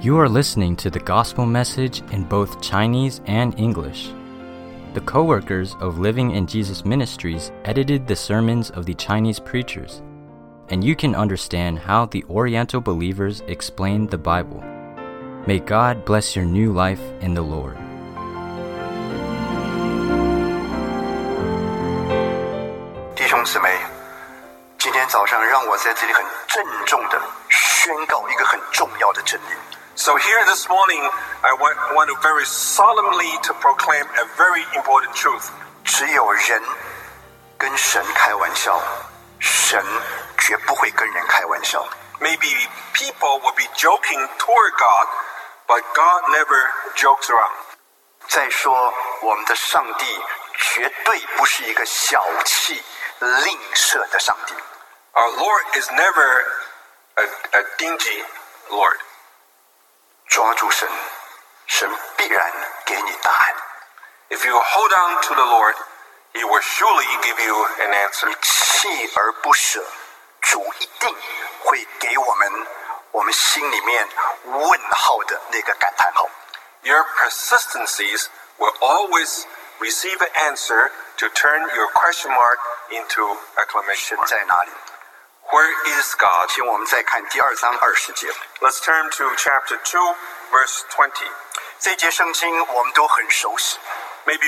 You are listening to the gospel message in both Chinese and English. The co-workers of Living in Jesus Ministries edited the sermons of the Chinese preachers, and you can understand how the Oriental believers explained the Bible. May God bless your new life in the Lord. 弟兄姊妹，今天早上让我在这里很郑重地宣告一个很重要的真理。 So here this morning, I want to very solemnly to proclaim a very important truth. 只有人跟神开玩笑，神绝不会跟人开玩笑。 Maybe people will be joking toward God, but God never jokes around. 再说，我们的上帝绝对不是一个小气、吝啬的上帝。 Our Lord is never a dingy Lord. 抓住神，神必然给你答案。 If you hold on to the Lord, He will surely give you an answer. 你锲而不舍，主一定会给我们心里面问号的那个感叹号。 Your persistencies will always receive an answer to turn your question mark into 神 exclamation mark. 在哪里？ Where is God? 请我们再看第2章20节。 Let's turn to chapter 2, verse 20. 这节圣经我们都很熟悉。 Maybe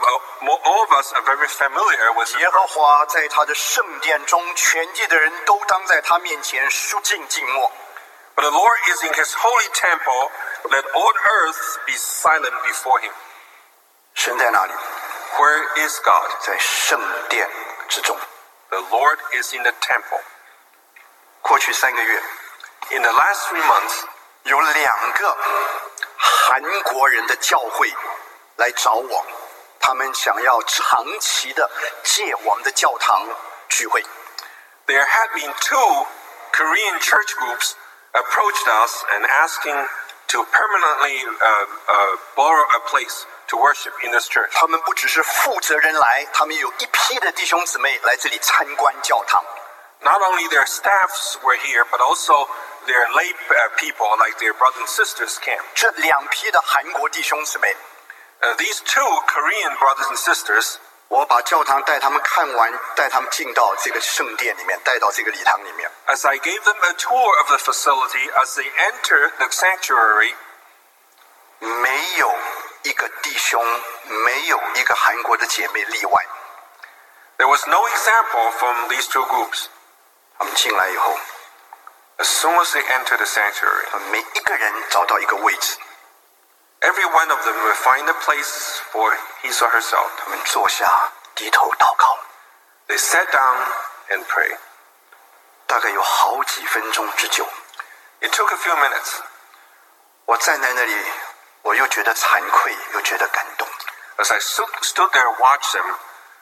all of us are very familiar with 耶和华在他的圣殿中，全地的人都当在他面前肃静静默。 But the Lord is in His holy temple. Let all earth be silent before Him. 神在哪里？ Where is God? 在圣殿之中。 The Lord is in the temple. 过去3个月， In the last 3 months, 有2个韩国人的教会来找我，他们想要长期的借我们的教堂聚会。 there had been 2 Korean church groups approached us and asking to permanently borrow a place to worship in this church. 他们不只是负责人来，他们有一批的弟兄姊妹来这里参观教堂。 Not only their staffs were here, but also their lay people, like their brothers and sisters, came. 这2批的韩国弟兄姊妹， These 2 Korean brothers and sisters, 我把教堂带他们看完，带他们进到这个圣殿里面，带到这个礼堂里面。 as I gave them a tour of the facility, as they entered the sanctuary, 没有一个弟兄，没有一个韩国的姐妹例外。 there was no example from these 2 groups. 他们进来以后， As soon as they entered the sanctuary, 每一个人找到一个位置， every one of them will find a place for his or herself. 他们坐下，低头祷告。 They sat down and prayed. 大概有好几分钟之久， It took a few minutes. 我站在那里，我又觉得惭愧，又觉得感动。 As I stood there and watched them,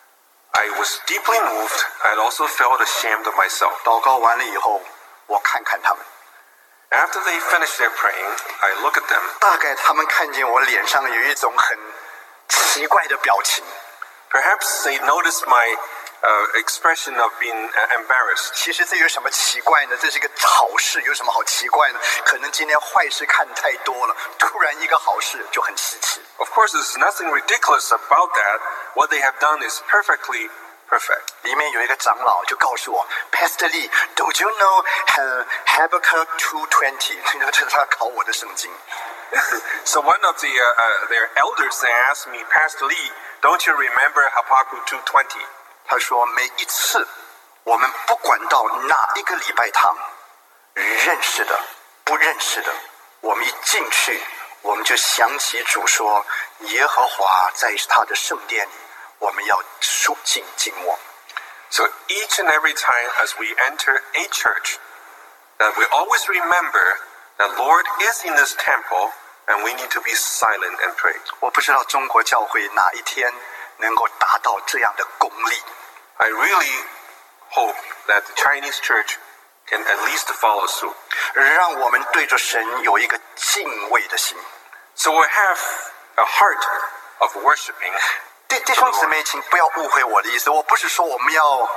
I was deeply moved. I also felt ashamed of myself. 祷告完了以后，我看看他们， After they finished their praying, I look at them. 大概他们看见我脸上有一种很奇怪的表情。 Perhaps they noticed my expression of being embarrassed. 其实这有什么奇怪呢？这是一个好事，有什么好奇怪呢？可能今天坏事看太多了，突然一个好事就很稀奇。 Of course, there's nothing ridiculous about that. What they have done is perfectly perfect. 里面有一个长老就告诉我 ，Pastor Lee, don't you know Habakkuk 2:20？ 这是他考我的圣经。 So one of their elders they asked me, Pastor Lee, don't you remember Habakkuk 2:20? 他说每一次我们不管到哪一个礼拜堂，认识的不认识的，我们一进去，我们就想起主说，耶和华在他的圣殿里，我们要肃静静默。 So each and every time as we enter a church, that we always remember that Lord is in this temple and we need to be silent and pray. 我不知道中国教会哪一天能够达到这样的功力。 I really hope that the Chinese church can at least follow suit. 让我们对着神有一个敬畏的心。 So we have a heart of worshiping. 弟兄姊妹，请不要误会我的意思，我不是说我们要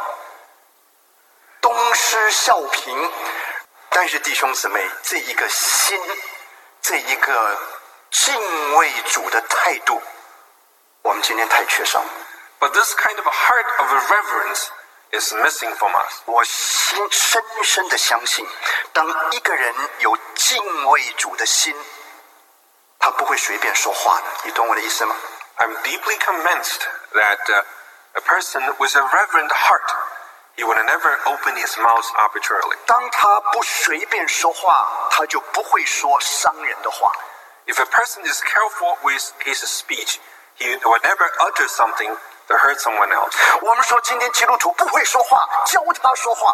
东施效颦，但是弟兄姊妹，这一个心，这这一个敬畏主的态度，我们今天太缺少。 But this kind of a heart of a reverence is missing from us. 我深深的相信，当一个人有敬畏主的心，他不会随便说话的。你懂我的意思吗？ I'm deeply convinced that a person with a reverent heart, he would never open his mouth arbitrarily. 当他不随便说话，他就不会说伤人的话。 If a person is careful with his speech, he would never utter something to hurt someone else. 我们说今天基督徒不会说话，教他说话。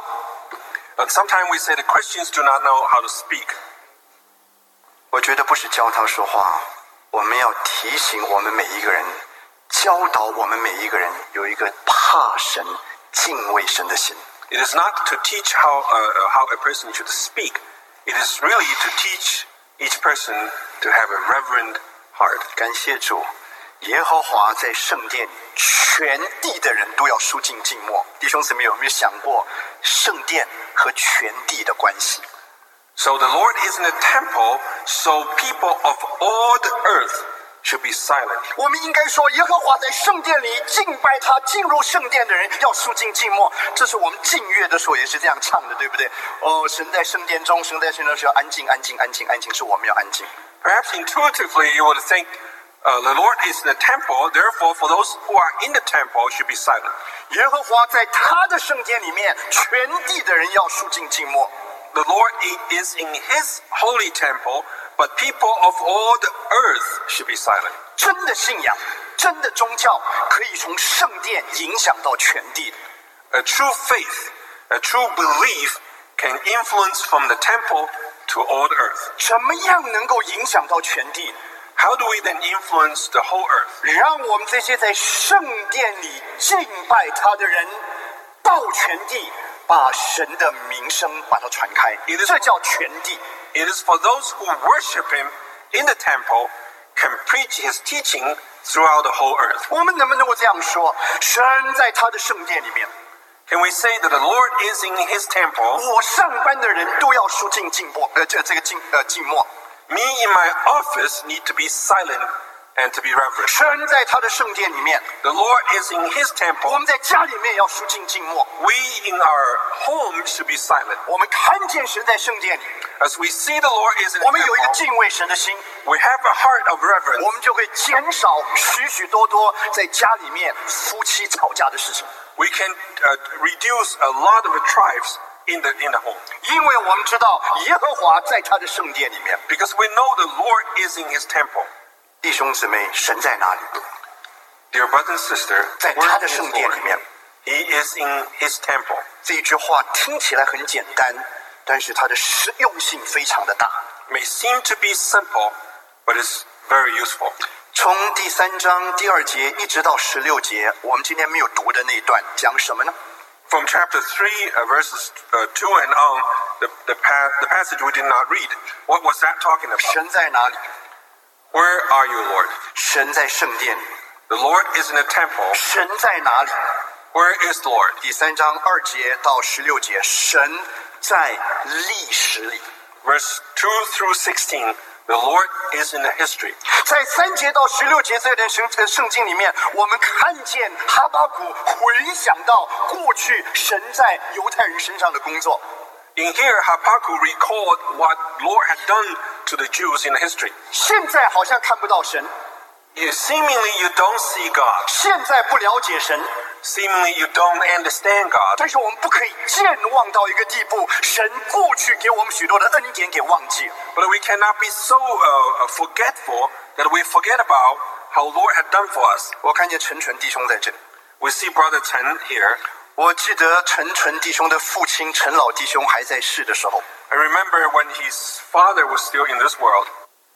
And sometimes we say the Christians do not know how to speak. 我觉得不是教他说话，我们要提醒我们每一个人，教导我们每一个人有一个怕神、敬畏神的心。 It is not to teach how a person should speak. It is really to teach each person to have a reverent heart. 感谢主，耶和华在圣殿里，全地的人都要肃静静默。弟兄姊妹，有没有想过圣殿和全地的关系？ So the Lord is in the temple, so people of all the earth should be silent. 我们应该说，耶和华在圣殿里敬拜他，进入圣殿的人要肃静静默。这是我们敬乐的时候也是这样唱的，对不对？哦，神在圣殿中，神在圣殿中要安静，安静，安静，安静，是我们要安静。 Perhaps intuitively you would think the Lord is in the temple, therefore for those who are in the temple should be silent. 耶和华在他的圣殿里面，全地的人要肃静静默。 The Lord is in his holy temple, but people of all the earth should be silent. 真的信仰，真的宗教，可以从圣殿影响到全地。 A true faith, a true belief can influence from the temple to all the earth. 怎么样能够影响到全地？ How do we then influence the whole earth? 让我们这些在圣殿里敬拜他的人，到全地，把神的名声把它传开。这叫全地。 It is for those who worship him in the temple can preach his teaching throughout the whole earth. 我们能不能够这样说？神在他的圣殿里面， Can we say that the Lord is in his temple? 我上班的人都要肃静静默，静默。 Me in my office need to be silent and to be reverent. 神在他的圣殿里面， The Lord is in his 我 temple. 们在家里面也要肃静静默。 We in our home should be silent. 我们看见神在圣殿里， As we see the Lord is in 我 the 们有一个 temple, 敬畏神的心， we have a heart of reverence. 我们就会减少许多在家里面夫妻吵架的事情。 We can reduce a lot of tribes in the home. 因为我们知道耶和华在他的圣殿里面。 Because we know the Lord is in his temple. 弟兄姊妹，神在哪里？ Dear brother and sister, 在 where 他的 is 圣 the 殿里 Lord? 面。 He is in his temple. 这一句话听起来很简单，但是它的实用性非常的大。 May seem to be simple, but it's very useful. 从第3章第2节一直到16节，我们今天没有读的那一段讲什么呢？ From chapter 3, verses 2 and on, the passage we did not read. What was that talking about? 神在哪里？ Where are you, Lord? 神在圣殿里。 The Lord is in the temple. 神在哪里？ Where is the Lord? 第3章2节到16节，神在历史里。 Verse 2 through 16, the Lord is in the history. 在3节到16节这段圣经里面，我们看见哈巴谷回想到过去神在犹太人身上的工作。 In here, Habakkuk recalled what Lord had done to the Jews in history. 现在好像看不到神， Seemingly you don't see God. 现在不了解神， Seemingly you don't understand God. 但是我们不可以健忘到一个地步，神过去给我们许多的恩典给忘记了。 But we cannot be so forgetful that we forget about how Lord had done for us. 我看见陈纯弟兄在这里， We see Brother Chen here. 我记得陈纯弟兄的父亲陈老弟兄还在世的时候， I remember when his father was still in this world.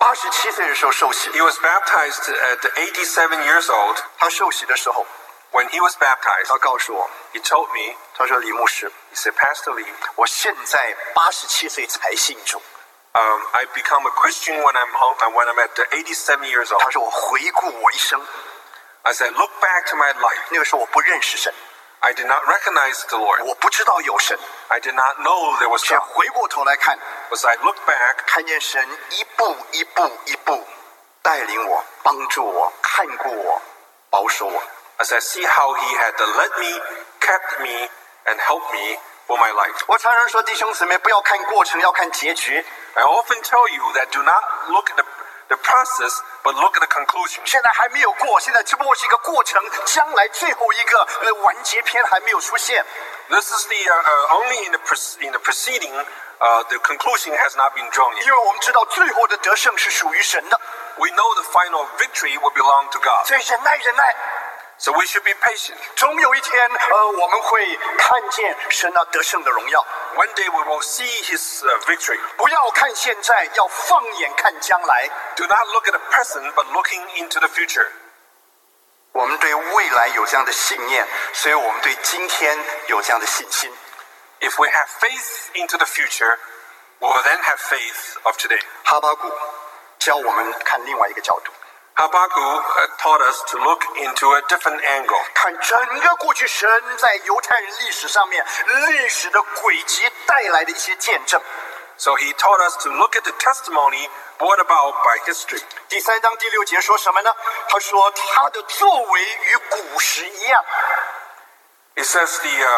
87岁的时候受洗。 He was baptized at 87 years old. 他受洗的时候， When he was baptized, 他告诉我， he told me, 他说李牧师， he said, Pastor Lee, 我现在87岁才信主。 I become a Christian when I'm at 87 years old. 他说我回顾我一生， I said, look back to my life. 那个时候我不认识神， I did not recognize the Lord. 我不知道有神， I did not know there was 却 God. 回过头来看， As I look back, 看见神一步一步一步带领我、帮助我、看顾我、保守我。 as I see how He had led me, kept me, and helped me for my life. 我常常说，弟兄姊妹，不要看过程，要看结局。 I often tell you that do not look at the process, but look at the conclusion. 现在还没有过，现在只不过是一个过程，将来最后一个完结篇还没有出现。 This is the only in the proceeding, the conclusion has not been drawn 因 yet. 为我们知道最后的得胜是属于神的， We know the final victory will belong to God. 所以忍耐，忍耐， So we should be patient. 总有一天，我们会看见神那得胜的荣耀。 One day we will see His victory. 不要看现在，要放眼看将来。 Do not look at the present, but looking into the future. 我们对未来有这样的信念，所以我们对今天有这样的信心。 If we have faith into the future, we will then have faith of today. 哈巴谷教我们看另外一个角度， Habakkuk taught us to look into a different angle. 看整个过去神在犹太人历史上面历史的轨迹带来的一些见证。 So he taught us to look at the testimony brought about by history. 第3章第6节说什么呢？他说他的作为与古时一样。 It says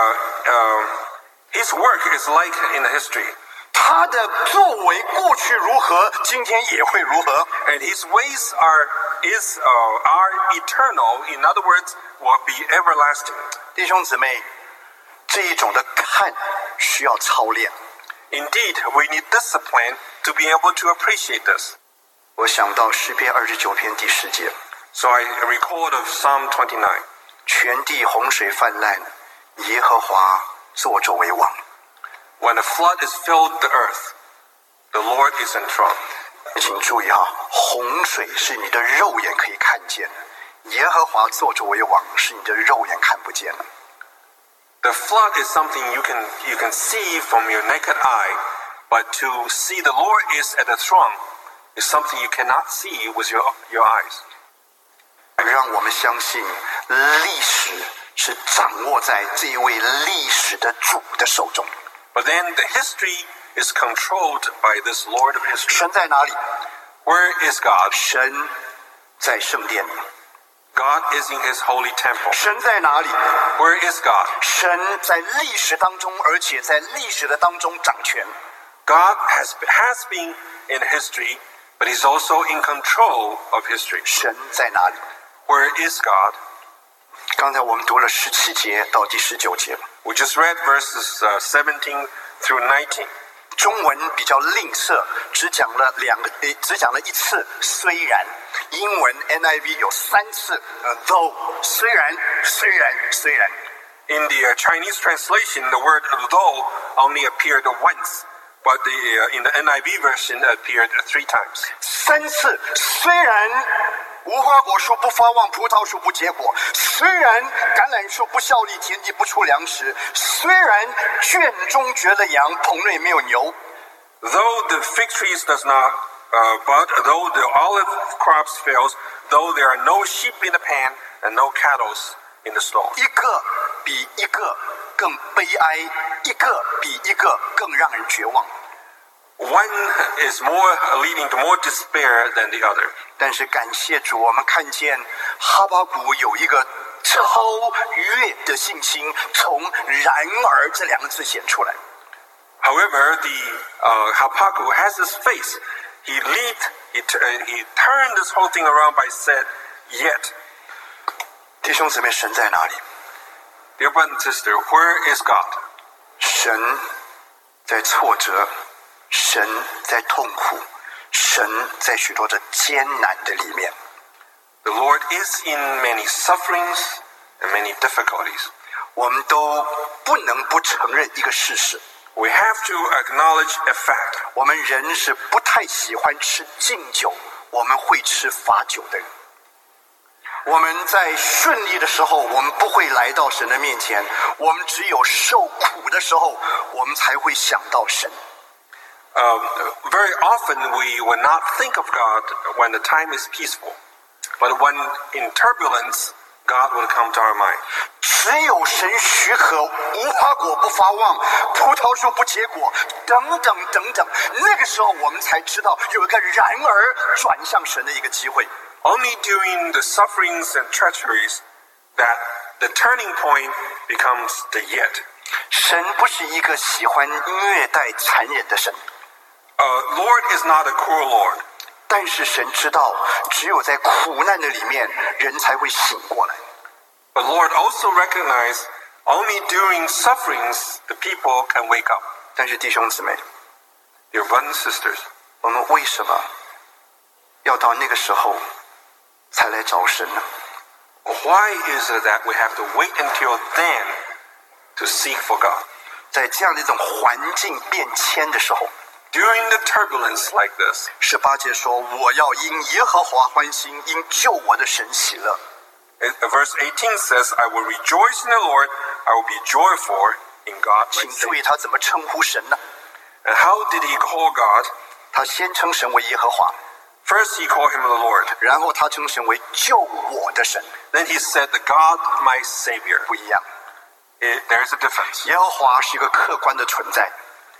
his work is like in history, 他的作为过去如何，今天也会如何。 and his ways are eternal. In other words, will be everlasting. 弟兄姊妹，这一种的看需要操练。 Indeed, we need discipline to be able to appreciate this. 我想到诗篇29篇第10节， So I recalled of Psalm 29. 全地洪水泛滥，耶和华坐着为王。 When a flood has filled the earth, the Lord is enthroned. 请注意哈，洪水是你的肉眼可以看见的，耶和华坐着为王是你的肉眼看不见的。 The flood is something you can see from your naked eye, but to see the Lord is at the throne is something you cannot see with your eyes. 让我们相信，历史是掌握在这一位历史的主的手中。 But then the history is controlled by this Lord of history. 神在哪里？ Where is God? 神在圣殿里。 God is in his holy temple. 神在哪里？ Where is God? 神在历史当中，而且在历史的当中掌权。 God has been in history, but he's also in control of history. 神在哪里？ Where is God? 刚才我们读了17节到第19节， We just read verses 17 through 19. 中文比较吝啬，只讲了一次，虽然。英文 NIV 有3次，though 虽然。 In the Chinese translation, the word though only appeared once, but in the NIV version appeared 3 times. 3次，虽然无花果树不发旺，葡萄树不结果；虽然橄榄树不效力，田地不出粮食；虽然圈中绝了羊，棚内没有牛。 Though the fig trees does not bud, though the olive crops fails, though there are no sheep in the pan and no cattle in the stall. 一个比一个更悲哀，一个比一个更让人绝望。 One is more leading to more despair than the other. 但是感谢主，我们看见哈巴谷有一个超越的信心，从“然而”这2个字显出来。 However, the Habakkuk has his faith. He turned this whole thing around by said, "Yet." 弟兄姊妹，神在哪里？ Dear brother and sister, where is God? 神在挫折，神在痛苦，神在许多的艰难的里面。 The Lord is in many sufferings and many difficulties. 我们都不能不承认一个事实。 We have to acknowledge a fact. 我们人是不太喜欢吃敬酒，我们会吃罚酒的人。我们在顺利的时候，我们不会来到神的面前；我们只有受苦的时候，我们才会想到神。 Very often we will not think of God when the time is peaceful. But when in turbulence, God would come to our mind. 只有神许可，无花果不发旺，葡萄树不结果，等等等等。那个时候我们才知道有一个然而转向神的一个机会。 Only during the sufferings and treacheries that the turning point becomes the yet. 神不是一个喜欢虐待残忍的神。 Lord is not a cruel Lord. 但是神知道，只有在苦难的里面，人才会醒过来。 But Lord also recognized only during sufferings the people can wake up. 但是弟兄姊妹， Dear brothers and sisters, 我们为什么要到那个时候才来找神呢？ why is it that we have to wait until then to seek for God? 在这样的一种环境变迁的时候， During the turbulence like this, 18节说：“我要因耶和华欢心，因救我的神喜乐。” verse 18 says, I will rejoice in the Lord, I will be joyful in God. 请注意他怎么称呼神呢？ And how did he call God? 他先称神为耶和华， First he called him the Lord. 然后他称神为救我的神， Then he said, the God my Savior. 不一样。 There is a difference. 耶和华是一个客观的存在，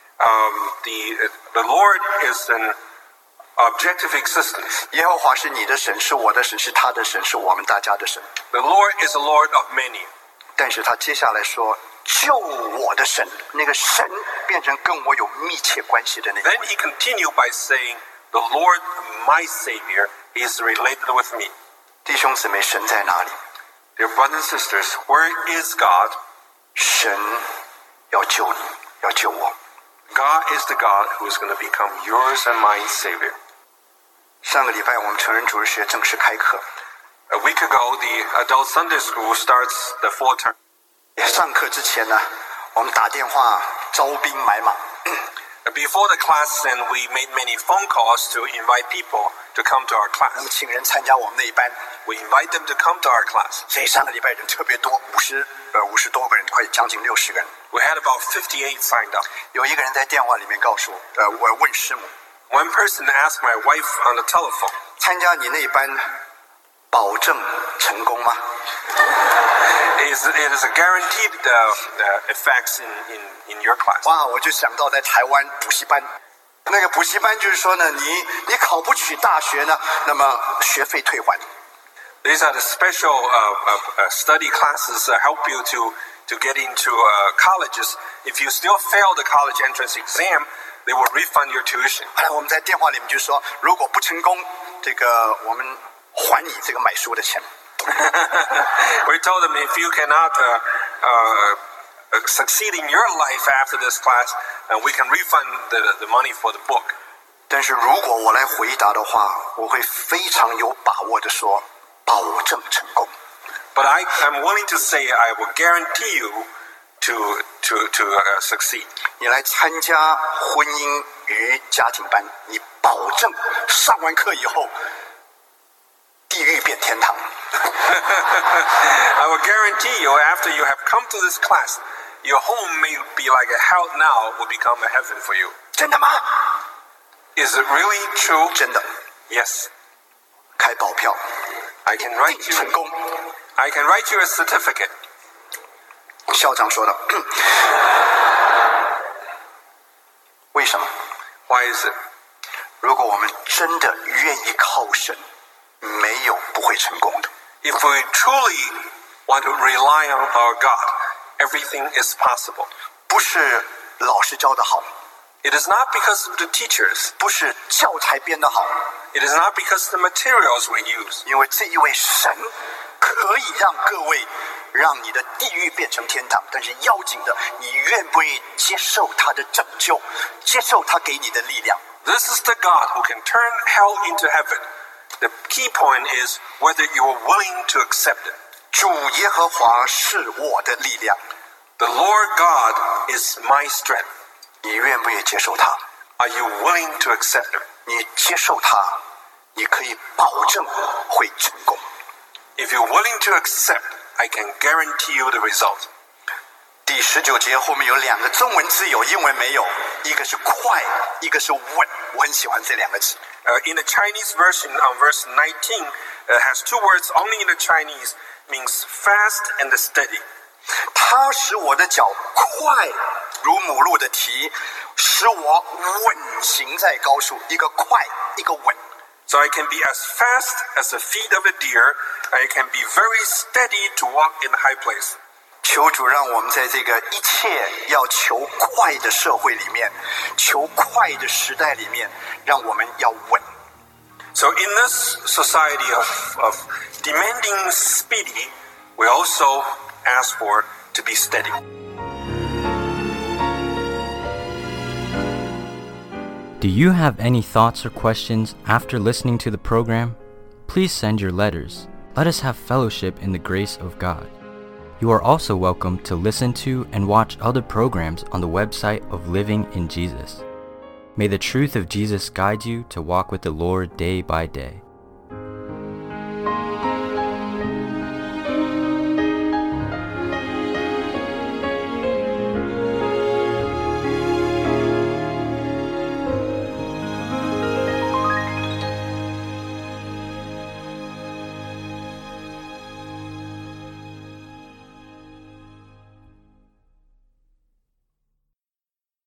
The Lord is an objective existence. 耶和华是你的神，是我的神，是他的神，是我们大家的神。 The Lord is a Lord of many. 但是他接下来说救我的神，那个神变成跟我有密切关系的那个。 Then he continued by saying, the Lord my Savior is related with me. 弟兄姊妹，神在哪里？ Dear brothers and sisters, where is God? 神要救你，要救我。 God is the God who is going to become yours and my Savior. 上个礼拜我们成人主日学正式开课， A week ago, the adult Sunday school starts the fall term. 上课之前呢，我们打电话招兵买马， Before the class, and we made many phone calls to invite people to come to our 我 class. 们请人参加我们那一班， We invite them to come to our class. 所以上个礼拜人特别多，50多个人，快将近60个人。 We had about 58 signed up. 有一个人在电话里面告诉我，我问师母， One person asked my wife on the telephone, 参加你那一班保证成功吗？ it is a guaranteed effects in your class. 哇，我就想到在台湾补习班，那个补习班就是说呢，你考不取大学呢，那么学费退还。 These are the special study classes that help you to get into colleges. If you still fail the college entrance exam, they will refund your tuition. 后来我们在电话里面就说，如果不成功，这个我们还你这个买书的钱。 We told them if you cannot succeed in your life after this class, we can refund the money for the book. 但是如果我来回答的话，我会非常有把握的说，保证成功。 But I'm willing to say I will guarantee you to succeed. 你来参加婚姻与家庭班，你保证上完课以后，地狱变天堂。 I will guarantee you after you have come to this class, your home may be like a hell now will become a heaven for you. 真的吗？ Is it really true? 真的， Yes. 开保票， I can write 成 you 功。 I can write you a certificate. 校长说的，为什么？ Why is it? 如果我们真的愿意靠神，没有不会成功的。 If we truly want to rely on our God, everything is possible. 不是老师教的好， It is not because of the teachers. 不是教材编的好， It is not because of the materials we use. 因为这一位神可以让各位让你的地狱变成天堂，但是要紧的，你愿不愿意接受他的拯救，接受他给你的力量。 This is the God who can turn hell into heaven. The key point is whether you are willing to accept it. 主耶和华是我的力量， The Lord God is my strength. 你愿不愿意接受他？ Are you willing to accept it? 你接受他，你可以保证会成功。 If you're willing to accept, I can guarantee you the result. 第19节后面有2个中文字有，英文没有，一个是快，一个是稳。我很喜欢这2个字。 In the Chinese version, on verse 19, has two words only in the Chinese, means fast and steady. 它使我的脚快如母鹿的蹄，使我稳行在高处。一个快，一个稳。 So I can be as fast as the feet of a deer, and I can be very steady to walk in the high place. 求主让我们在这个一切要求快的社会里面，求快的时代里面，让我们要稳。 So in this society of demanding speedy, we also ask for to be steady. Do you have any thoughts or questions after listening to the program? Please send your letters. Let us have fellowship in the grace of God. You are also welcome to listen to and watch other programs on the website of Living in Jesus. May the truth of Jesus guide you to walk with the Lord day by day.